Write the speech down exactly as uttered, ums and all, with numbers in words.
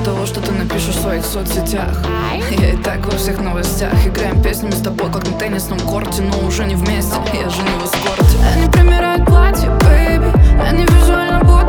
того, что ты напишешь в своих соцсетях. Я и так во всех новостях. Играем песнями с тобой, как на теннисном корте, но уже не вместе, я же не в эскорте. Они примеряют платье, бэйби, они визуально будут